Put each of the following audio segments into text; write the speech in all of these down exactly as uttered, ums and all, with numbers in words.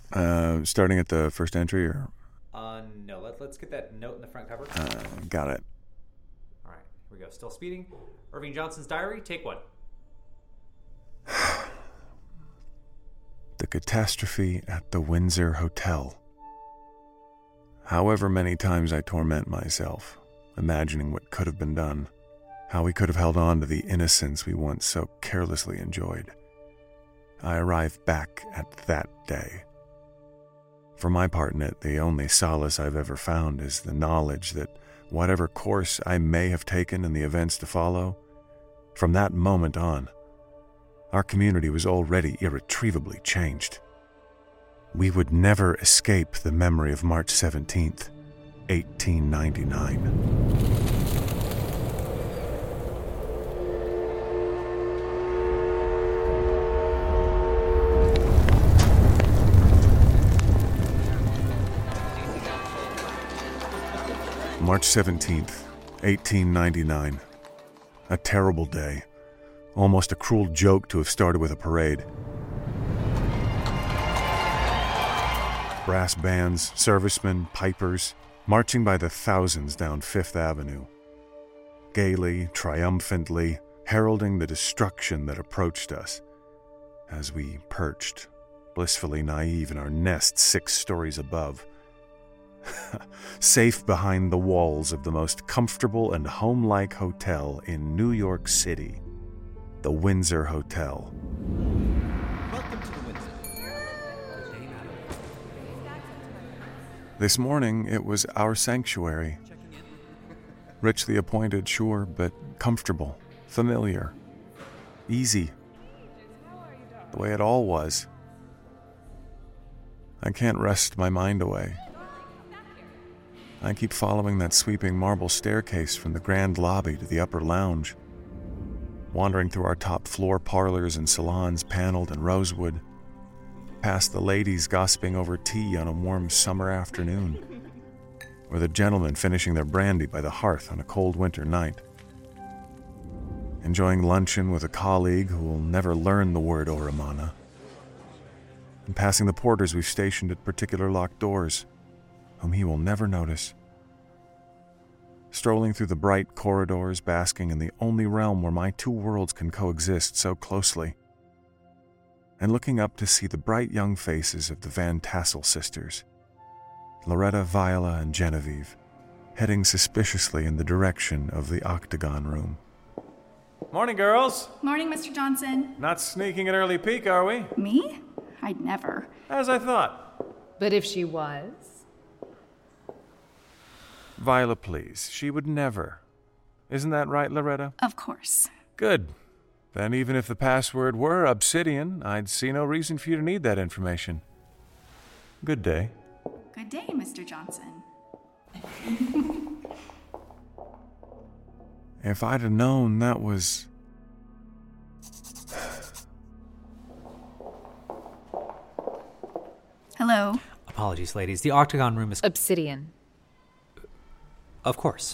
Uh, starting at the first entry, or? Uh, no. Let, let's get that note in the front cover. Uh, got it. All right, here we go. Still speeding. Irving Johnson's diary, take one. The catastrophe at the Windsor Hotel. However many times I torment myself, imagining what could have been done, how we could have held on to the innocence we once so carelessly enjoyed, I arrive back at that day. For my part in it, the only solace I've ever found is the knowledge that whatever course I may have taken in the events to follow, from that moment on, our community was already irretrievably changed. We would never escape the memory of March seventeenth, eighteen ninety-nine. March seventeenth, eighteen ninety-nine. A terrible day. Almost a cruel joke to have started with a parade. Brass bands, servicemen, pipers, marching by the thousands down Fifth Avenue. Gaily, triumphantly, heralding the destruction that approached us as we perched, blissfully naive in our nest six stories above. Safe behind the walls of the most comfortable and home-like hotel in New York City. The Windsor Hotel. Welcome to the Windsor. This morning, it was our sanctuary. Richly appointed, sure, but comfortable, familiar, easy. The way it all was. I can't wrest my mind away. I keep following that sweeping marble staircase from the grand lobby to the upper lounge, wandering through our top floor parlors and salons paneled in rosewood, past the ladies gossiping over tea on a warm summer afternoon, or the gentlemen finishing their brandy by the hearth on a cold winter night, enjoying luncheon with a colleague who will never learn the word Oramana, and passing the porters we've stationed at particular locked doors, whom he will never notice. Strolling through the bright corridors, basking in the only realm where my two worlds can coexist so closely, and looking up to see the bright young faces of the Van Tassel sisters, Loretta, Viola, and Genevieve, heading suspiciously in the direction of the Octagon Room. Morning, girls. Morning, Mister Johnson. Not sneaking an early peek, are we? Me? I'd never. As I thought. But if she was... Viola, please. She would never. Isn't that right, Loretta? Of course. Good. Then even if the password were Obsidian, I'd see no reason for you to need that information. Good day. Good day, Mister Johnson. If I'd have known that was... Hello. Apologies, ladies. The Octagon Room is... Obsidian. Of course.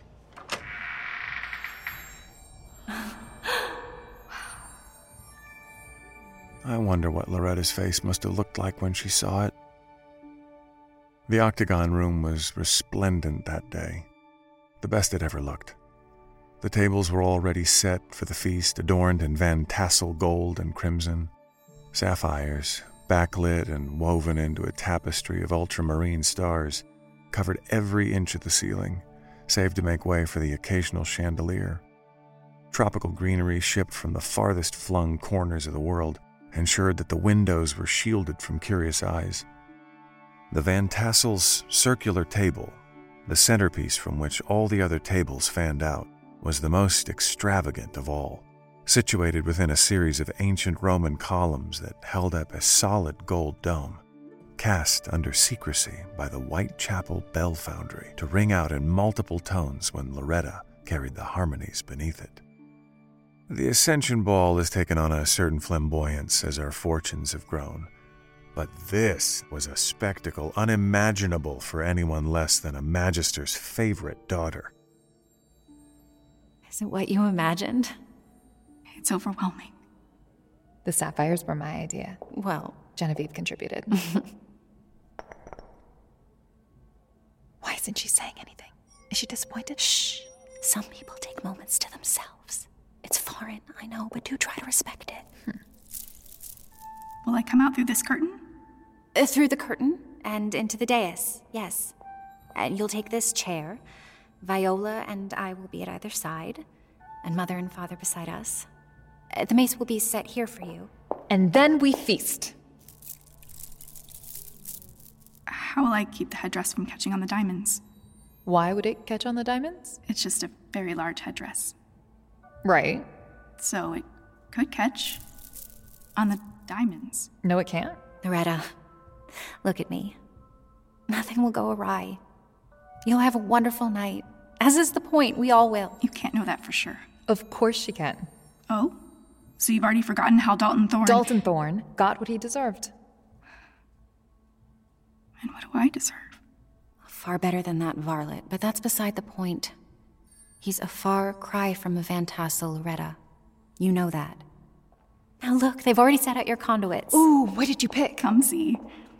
I wonder what Loretta's face must have looked like when she saw it. The Octagon Room was resplendent that day, the best it ever looked. The tables were already set for the feast, adorned in Van Tassel gold and crimson, sapphires, backlit and woven into a tapestry of ultramarine stars, covered every inch of the ceiling, save to make way for the occasional chandelier. Tropical greenery shipped from the farthest flung corners of the world ensured that the windows were shielded from curious eyes. The Van Tassel's circular table, the centerpiece from which all the other tables fanned out, was the most extravagant of all, situated within a series of ancient Roman columns that held up a solid gold dome, cast under secrecy by the Whitechapel Bell Foundry to ring out in multiple tones when Loretta carried the harmonies beneath it. The Ascension Ball has taken on a certain flamboyance as our fortunes have grown, but this was a spectacle unimaginable for anyone less than a magister's favorite daughter. Is it what you imagined? It's overwhelming. The sapphires were my idea. Well, Genevieve contributed. Why isn't she saying anything? Is she disappointed? shh. Some people take moments to themselves. It's foreign, I know, but do try to respect it. Hmm. Will I come out through this curtain? Uh, through the curtain and into the dais, yes. And you'll take this chair. Viola and I will be at either side, and Mother and Father beside us. Uh, the mace will be set here for you. And then we feast. How will I keep the headdress from catching on the diamonds? Why would it catch on the diamonds? It's just a very large headdress. Right. So it could catch on the diamonds. No, it can't. Loretta, look at me. Nothing will go awry. You'll have a wonderful night. As is the point, we all will. You can't know that for sure. Of course she can. Oh? So you've already forgotten how Dalton Thorne... Dalton Thorne got what he deserved. And what do I deserve? Far better than that varlet, but that's beside the point. He's a far cry from a Van Tassel, Loretta. You know that. Now look, they've already set out your conduits. Ooh, what did you pick? Come see.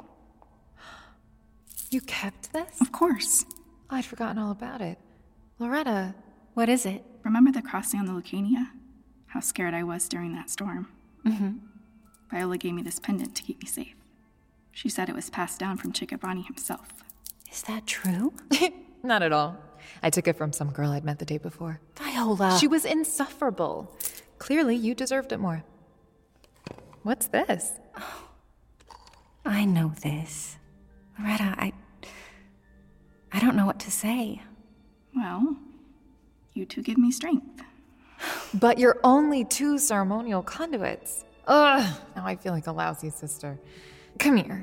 You kept this? Of course. I'd forgotten all about it. Loretta. What is it? Remember the crossing on the Lucania? How scared I was during that storm. Mm-hmm. Viola gave me this pendant to keep me safe. She said it was passed down from Chickabani himself. Is that true? Not at all. I took it from some girl I'd met the day before. Viola! She was insufferable. Clearly, you deserved it more. What's this? Oh, I know this. Loretta, I... I don't know what to say. Well, you two give me strength. But you're only two ceremonial conduits. Ugh, now I feel like a lousy sister. Come here.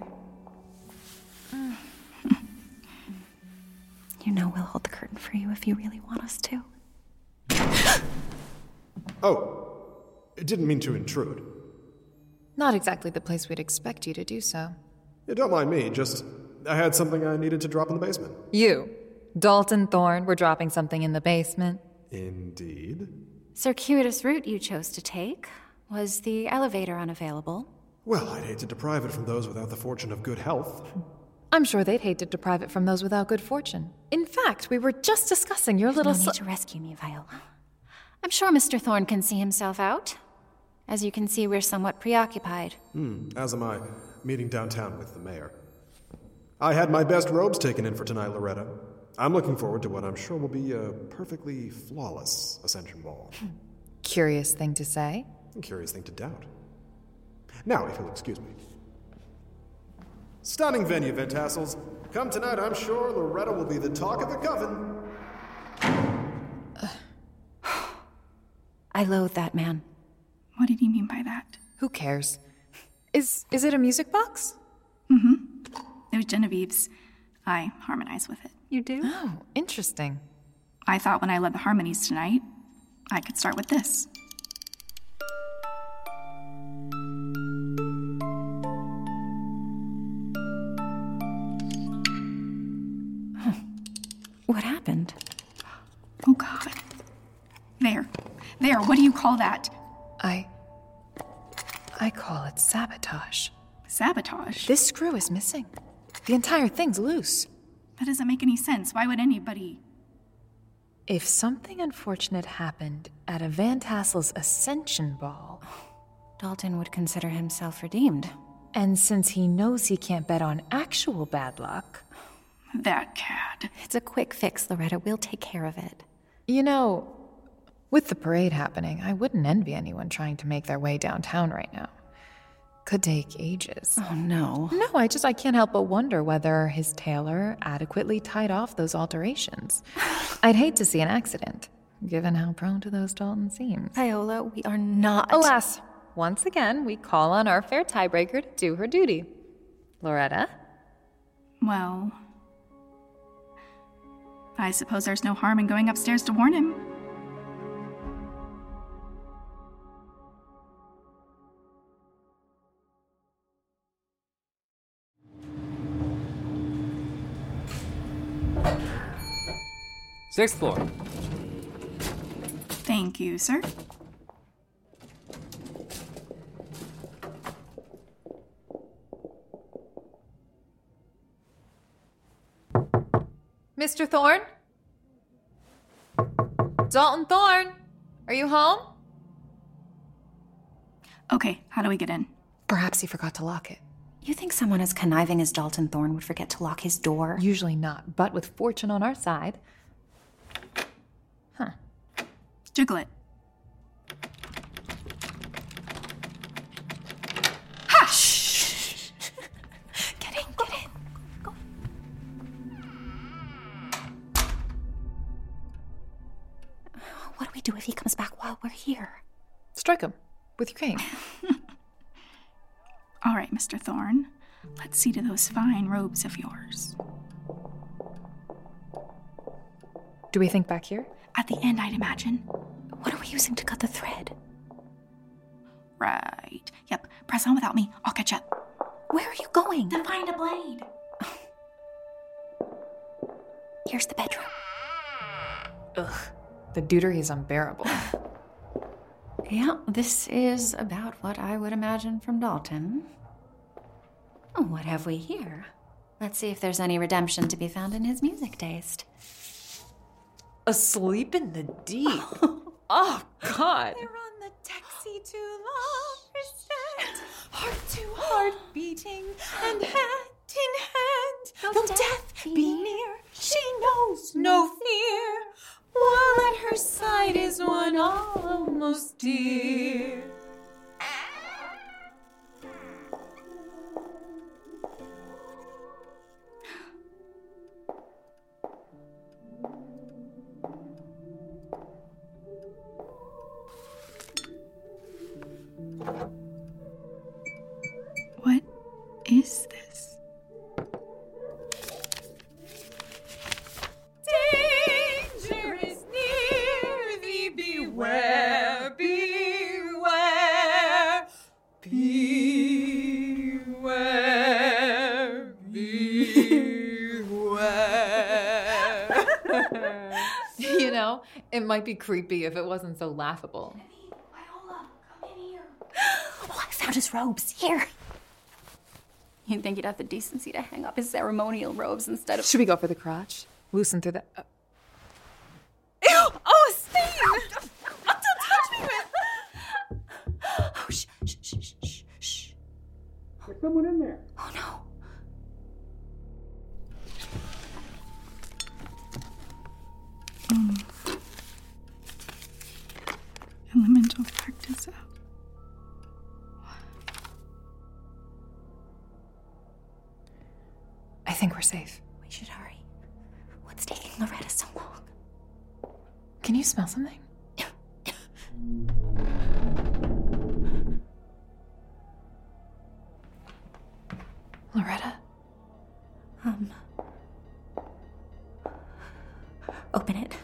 You know we'll hold the curtain for you if you really want us to. Oh, I didn't mean to intrude. Not exactly the place we'd expect you to do so. Yeah, don't mind me, just I had something I needed to drop in the basement. You, Dalton Thorne, were dropping something in the basement. Indeed. Circuitous route you chose to take. Was the elevator unavailable? Well, I'd hate to deprive it from those without the fortune of good health. I'm sure they'd hate to deprive it from those without good fortune. In fact, we were just discussing your little... No need to rescue me, Viola. I'm sure Mister Thorne can see himself out. As you can see, we're somewhat preoccupied. Hmm, as am I, meeting downtown with the mayor. I had my best robes taken in for tonight, Loretta. I'm looking forward to what I'm sure will be a perfectly flawless Ascension Ball. Curious thing to say. A curious thing to doubt. Now, if you'll excuse me. Stunning venue, Van Tassels. Come tonight, I'm sure Loretta will be the talk of the coven. I loathe that man. What did he mean by that? Who cares? Is is it a music box? Mm-hmm. It was Genevieve's. I harmonize with it. You do? Oh, interesting. I thought when I led the harmonies tonight, I could start with this. What happened? Oh, God. There. There, what do you call that? I... I call it sabotage. Sabotage? This screw is missing. The entire thing's loose. That doesn't make any sense. Why would anybody... If something unfortunate happened at a Van Tassel's Ascension Ball... Dalton would consider himself redeemed. And since he knows he can't bet on actual bad luck... That cad. It's a quick fix, Loretta. We'll take care of it. You know, with the parade happening, I wouldn't envy anyone trying to make their way downtown right now. Could take ages. Oh, no. No, I just, I can't help but wonder whether his tailor adequately tied off those alterations. I'd hate to see an accident, given how prone to those Dalton seems. Viola, we are not... Alas, once again, we call on our fair tiebreaker to do her duty. Loretta? Well... I suppose there's no harm in going upstairs to warn him. Sixth floor. Thank you, sir. Mister Thorne? Dalton Thorne, are you home? Okay, how do we get in? Perhaps he forgot to lock it. You think someone as conniving as Dalton Thorne would forget to lock his door? Usually not, but with fortune on our side. Huh. Jiggle it. Ha! Shh! Get in, get in. Go. What do we do if he comes back while we're here? Strike him with your cane. All right, Mister Thorne. Let's see to those fine robes of yours. Do we think back here? At the end, I'd imagine. What are we using to cut the thread? Right. Yep. Press on without me. I'll catch up. Where are you going? To find a blade. Here's the bedroom. Ugh. The deutery is unbearable. Yeah, this is about what I would imagine from Dalton. Oh, what have we here? Let's see if there's any redemption to be found in his music taste. Asleep in the deep. Oh, God. They're on the taxi to Lauriston, heart to heart beating, and hand in hand. Though death be near, she knows no fear, while at her side is one almost dear. What is this? Danger is near thee, beware, beware, beware, beware. You know, it might be creepy if it wasn't so laughable. Viola, come in here. Oh, I found his robes. Here. You'd think he'd have the decency to hang up his ceremonial robes instead of... Should we go for the crotch? Loosen through the... Uh... Ew! Oh, a stain! Don't touch me with... Oh, shh, shh, shh, shh, shh, shh. There's someone in there. Oh, no. Mm. Elemental practice. I think we're safe. We should hurry. What's taking Loretta so long? Can you smell something? Loretta? Um... Open it.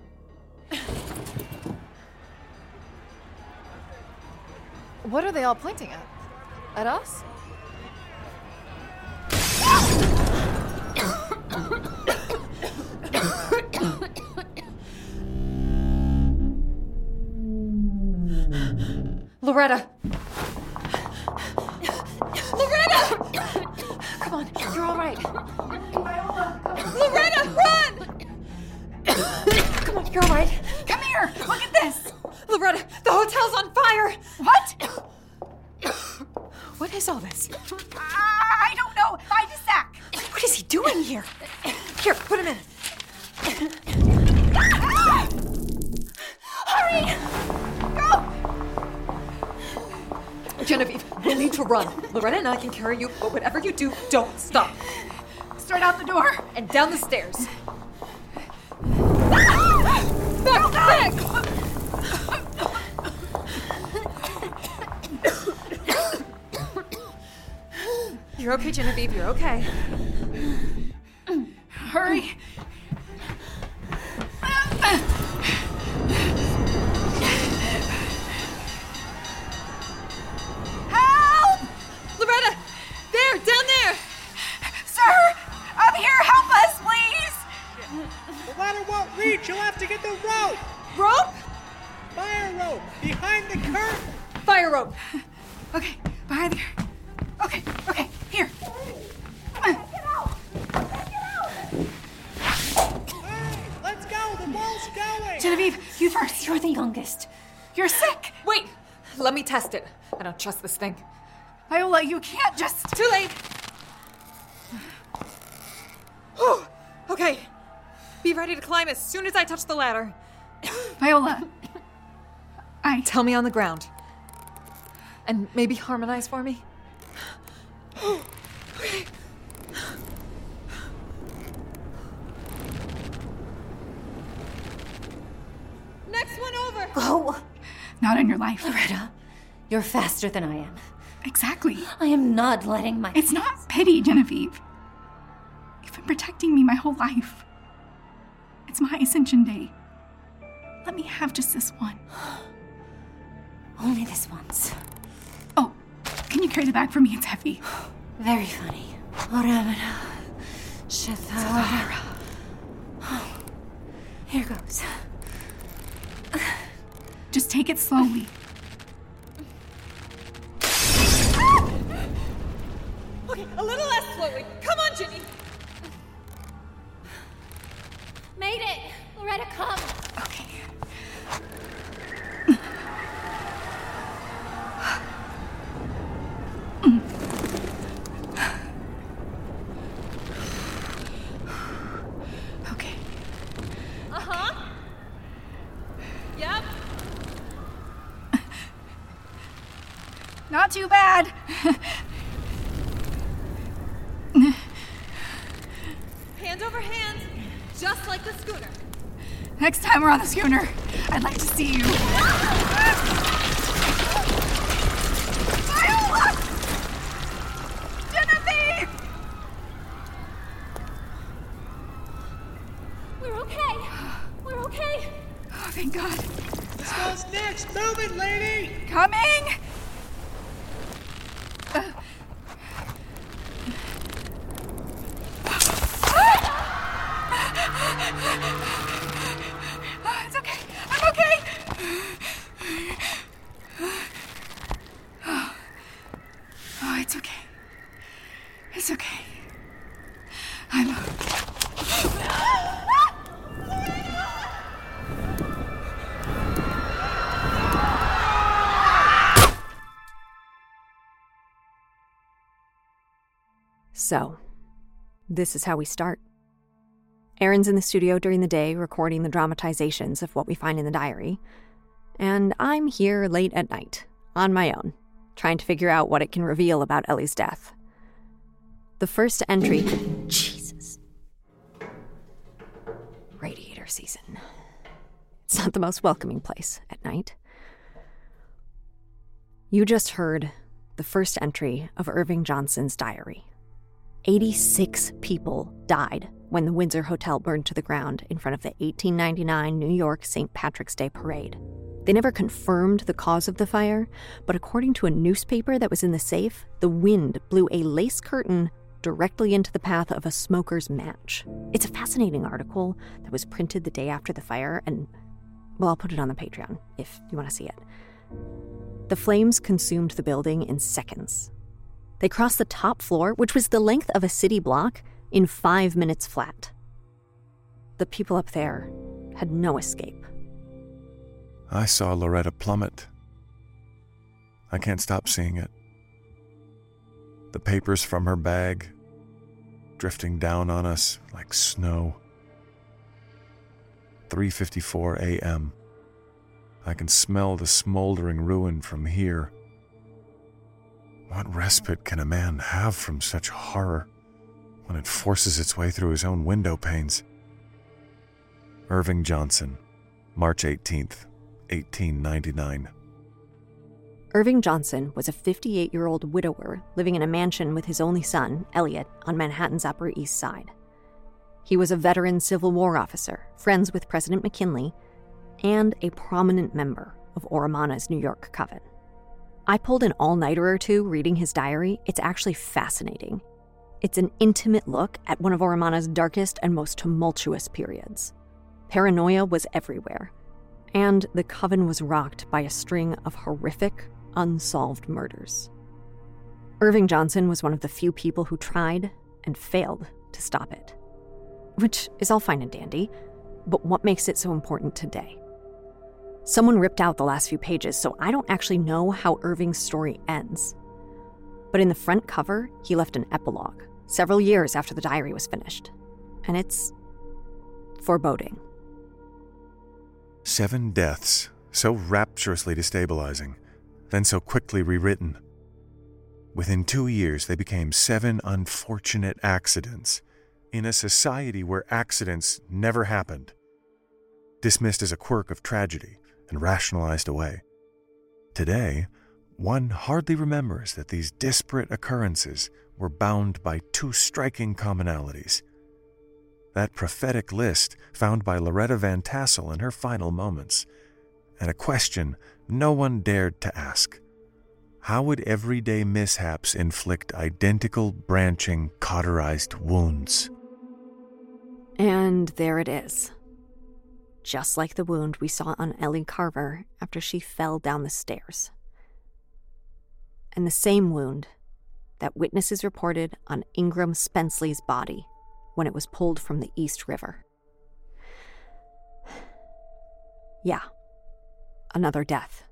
What are they all pointing at? At us? Loretta! Loretta! Come on, you're all right. Loretta, run! Come on, you're all right. Come here! Look at this! Loretta, the hotel's on fire! What? What is all this? I don't know. Find a sack. What is he doing here? Here, put him in. Hurry! Go! Genevieve, we'll need to run. Loretta and I can carry you, but whatever you do, don't stop. Straight out the door. And down the stairs. Back, back! You're okay, Genevieve, you're okay. Hurry. Help! Loretta! There, down there! Sir! Up here, help us, please! The ladder won't reach. You'll have to get the rope. Rope? Fire rope behind the curtain. Fire rope. Okay, behind there. Okay, okay, here. Come on. Get out! Get out! you first. You're the youngest. You're sick. Wait! Let me test it. I don't trust this thing. Viola, you can't just... Too late! Whew. Okay. Be ready to climb as soon as I touch the ladder. Viola. I... Tell me on the ground. And maybe harmonize for me. Okay. Next one over! Go! Not on your life. Loretta, you're faster than I am. Exactly. I am not letting my... It's not pity, Genevieve. You've been protecting me my whole life. It's my Ascension Day. Let me have just this one. Only this once. Oh, can you carry the bag for me? It's heavy. Very funny. Oramana. Shethara. Here goes. Just take it slowly. Okay, a little less slowly. Come on, Ginny. Made it! Loretta, come! Okay. Okay. Uh-huh. Yep. Not too bad. Hand over hand, just like the schooner. Next time we're on the schooner, I'd like to see you. Viola! Genevieve! We're okay! We're okay! Oh, thank God. This goes next. Move it, lady. Coming! Uh. Oh, it's okay. I'm okay. Oh. Oh, it's okay. It's okay. I'm... So, this is how we start. Erin's in the studio during the day recording the dramatizations of what we find in the diary, and I'm here late at night, on my own, trying to figure out what it can reveal about Ellie's death. The first entry... Jesus. Radiator season. It's not the most welcoming place at night. You just heard the first entry of Irving Johnson's diary. eighty-six people died when the Windsor Hotel burned to the ground in front of the eighteen ninety-nine New York Saint Patrick's Day parade. They never confirmed the cause of the fire, but according to a newspaper that was in the safe, the wind blew a lace curtain directly into the path of a smoker's match. It's a fascinating article that was printed the day after the fire, and, well, I'll put it on the Patreon if you want to see it. The flames consumed the building in seconds. They crossed the top floor, which was the length of a city block, in five minutes flat. The people up there had no escape. I saw Loretta plummet. I can't stop seeing it. The papers from her bag drifting down on us like snow. three fifty-four a.m. I can smell the smoldering ruin from here. What respite can a man have from such horror when it forces its way through his own window panes? Irving Johnson, March eighteenth, eighteen ninety-nine. Irving Johnson was a fifty-eight-year-old widower living in a mansion with his only son, Elliot, on Manhattan's Upper East Side. He was a veteran Civil War officer, friends with President McKinley, and a prominent member of Oromana's New York Coven. I pulled an all-nighter or two reading his diary. It's actually fascinating. It's an intimate look at one of Oromana's darkest and most tumultuous periods. Paranoia was everywhere, and the Coven was rocked by a string of horrific, unsolved murders. Irving Johnson was one of the few people who tried and failed to stop it. Which is all fine and dandy, but what makes it so important today? Someone ripped out the last few pages, so I don't actually know how Irving's story ends. But in the front cover, he left an epilogue, several years after the diary was finished. And it's foreboding. Seven deaths, so rapturously destabilizing, then so quickly rewritten. Within two years, they became seven unfortunate accidents in a society where accidents never happened, dismissed as a quirk of tragedy and rationalized away. Today, one hardly remembers that these disparate occurrences were bound by two striking commonalities. That prophetic list found by Loretta Van Tassel in her final moments, and a question no one dared to ask. How would everyday mishaps inflict identical, branching, cauterized wounds? And there it is. Just like the wound we saw on Ellie Carver after she fell down the stairs. And the same wound that witnesses reported on Ingram Spenceley's body when it was pulled from the East River. Yeah, another death.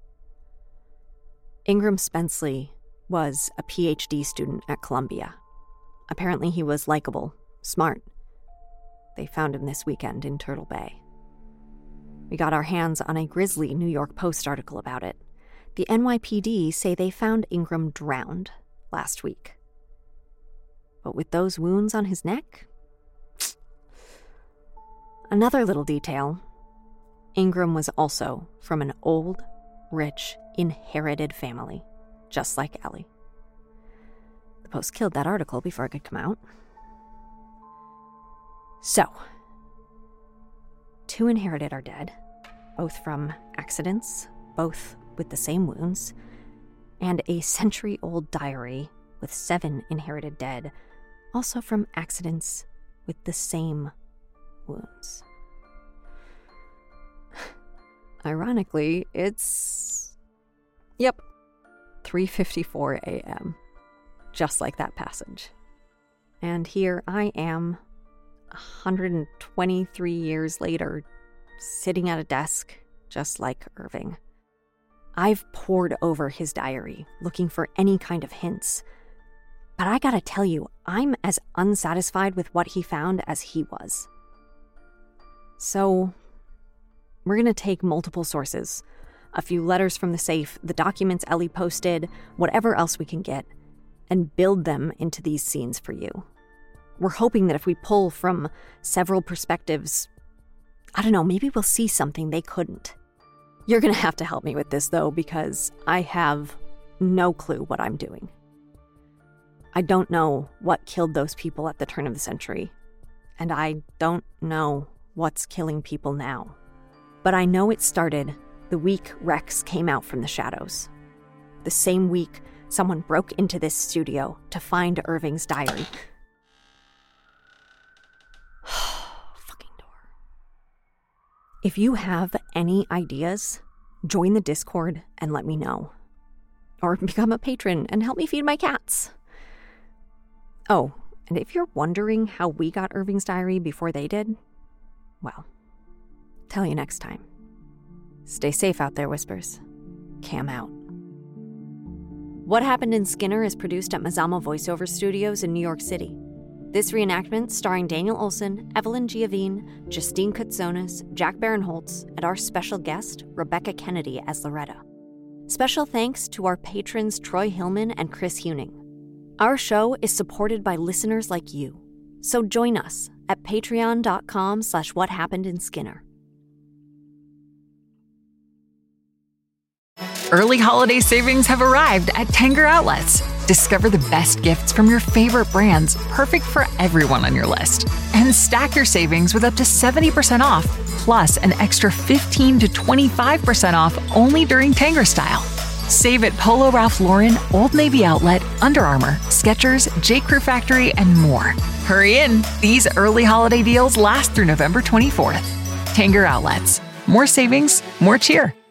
Ingram Spenceley was a P H D student at Columbia. Apparently he was likable, smart. They found him this weekend in Turtle Bay. We got our hands on a grisly New York Post article about it. The N Y P D say they found Ingram drowned last week. But with those wounds on his neck? Another little detail. Ingram was also from an old, rich, inherited family, just like Ellie. The Post killed that article before it could come out. So, two inherited are dead, both from accidents, both with the same wounds, and a century-old diary with seven inherited dead, also from accidents with the same wounds. Ironically, it's... Yep, three fifty-four a.m., just like that passage. And here I am, one hundred twenty-three years later, sitting at a desk just like Irving. I've pored over his diary, looking for any kind of hints. But I gotta tell you, I'm as unsatisfied with what he found as he was. So, we're gonna take multiple sources, a few letters from the safe, the documents Ellie posted, whatever else we can get, and build them into these scenes for you. We're hoping that if we pull from several perspectives, I don't know, maybe we'll see something they couldn't. You're gonna have to help me with this, though, because I have no clue what I'm doing. I don't know what killed those people at the turn of the century, and I don't know what's killing people now. But I know it started the week Rex came out from the shadows. The same week someone broke into this studio to find Irving's diary. Fucking door. If you have any ideas, join the Discord and let me know. Or become a patron and help me feed my cats. Oh, and if you're wondering how we got Irving's diary before they did, well, tell you next time. Stay safe out there, Whispers. Cam out. What Happened in Skinner is produced at Mazama Voiceover Studios in New York City. This reenactment, starring Daniel Olson, Evelyn Giavine, Justine Kutsonis, Jack Barinholtz, and our special guest, Rebecca Kennedy as Loretta. Special thanks to our patrons Troy Hillman and Chris Huning. Our show is supported by listeners like you. So join us at patreon.com slash what happened in Skinner. Early holiday savings have arrived at Tanger Outlets. Discover the best gifts from your favorite brands, perfect for everyone on your list. And stack your savings with up to seventy percent off, plus an extra fifteen to twenty-five percent off only during Tanger Style. Save at Polo Ralph Lauren, Old Navy Outlet, Under Armour, Skechers, J. Crew Factory, and more. Hurry in. These early holiday deals last through November twenty-fourth. Tanger Outlets. More savings, more cheer.